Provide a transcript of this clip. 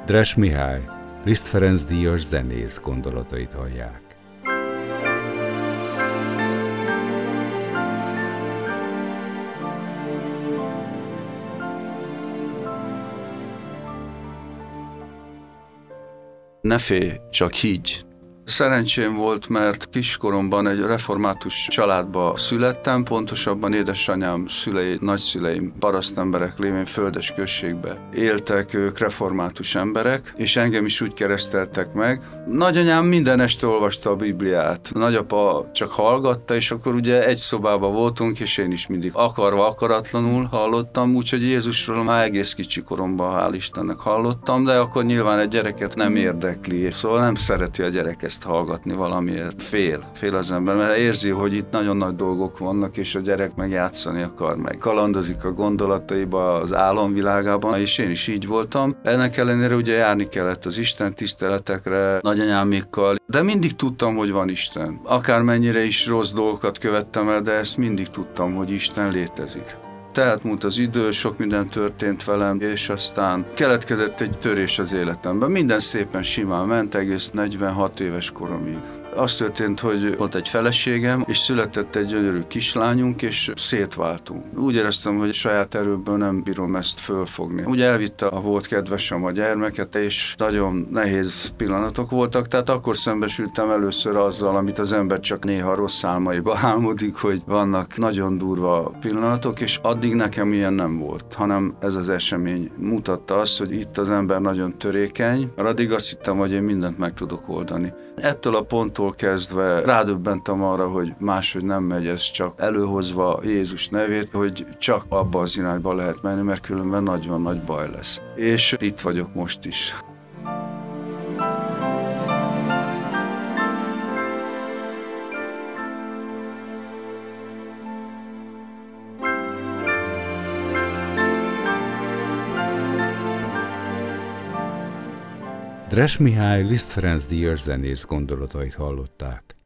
Dres Mihály, Liszt Ferenc díjas zenész gondolatait hallják. Ne félj, csak higgy. Szerencsém volt, mert kiskoromban egy református családba születtem, pontosabban édesanyám szülei, nagyszüleim parasztemberek lévén földes községbe éltek, ők református emberek, és engem is úgy kereszteltek meg. Nagyanyám minden este olvasta a Bibliát. Nagyapa csak hallgatta, és akkor ugye egy szobában voltunk, és én is mindig akarva, akaratlanul hallottam, úgyhogy Jézusról már egész kicsi koromban, hál' Istennek hallottam, de akkor nyilván egy gyereket nem érdekli, szóval nem szereti a gyerek ezt hallgatni valamiért. Fél az ember, mert érzi, hogy itt nagyon nagy dolgok vannak, és a gyerek meg játszani akar, meg kalandozik a gondolataiba, az álomvilágában, és én is így voltam. Ennek ellenére ugye járni kellett az Isten tiszteletekre, nagyanyámékkal, de mindig tudtam, hogy van Isten. Akármennyire is rossz dolgokat követtem el, de ezt mindig tudtam, hogy Isten létezik. Tehát múlt az idő, sok minden történt velem, és aztán keletkezett egy törés az életemben. Minden szépen simán ment, egész 46 éves koromig. Az történt, hogy volt egy feleségem, és született egy gyönyörű kislányunk, és szétváltunk. Úgy éreztem, hogy saját erőből nem bírom ezt fölfogni. Ugye elvitte a volt kedvesem a gyermeket, és nagyon nehéz pillanatok voltak, tehát akkor szembesültem először azzal, amit az ember csak néha rossz álmaiba álmodik, hogy vannak nagyon durva pillanatok, és addig nekem ilyen nem volt, hanem ez az esemény mutatta azt, hogy itt az ember nagyon törékeny, mert addig azt hittem, hogy én mindent meg tudok oldani. Ettől a ponttól kezdve rádöbbentem arra, hogy máshogy nem megy, ez csak előhozva Jézus nevét, hogy csak abba az irányba lehet menni, mert különben nagyon nagy baj lesz. És itt vagyok most is. Dres Mihály, Liszt Ferenc díjas zenész gondolatait hallották.